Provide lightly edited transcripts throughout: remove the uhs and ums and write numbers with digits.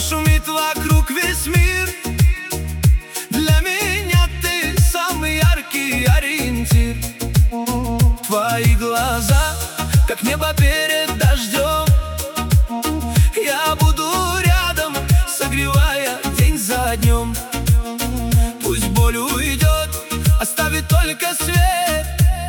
шумит вокруг весь мир. Для меня ты самый яркий ориентир. Твои глаза, как небо перед дождем. Я буду рядом, согревая день за днем. Пусть боль уйдет, оставит только свет.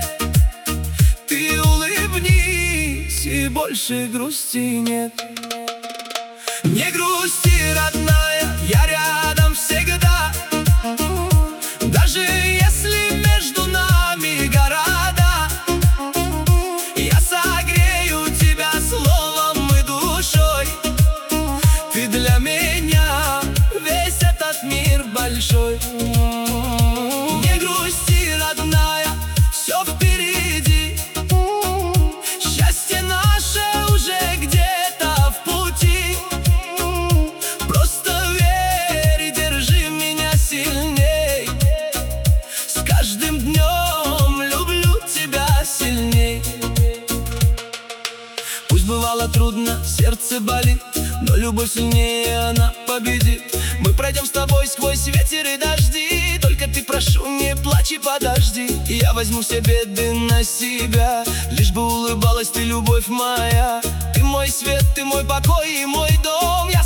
Ты улыбнись, и больше грусти нет. Не грусти, родная, я рядом всегда. Даже если между нами города, я согрею тебя словом и душой. Ты для меня весь этот мир большой. Не грусти, родная, все впереди. Счастье наше уже где-то в пути. Просто верь и держи меня сильней. С каждым днем люблю тебя сильней. Пусть бывало трудно, сердце болит, но любовь сильнее, она победит. Мы пройдем с тобой сквозь ветер и дожди. Только ты, прошу, не плачь и подожди. И я возьму все беды на себя, лишь бы улыбалась ты, любовь моя. Ты мой свет, ты мой покой и мой дом. Я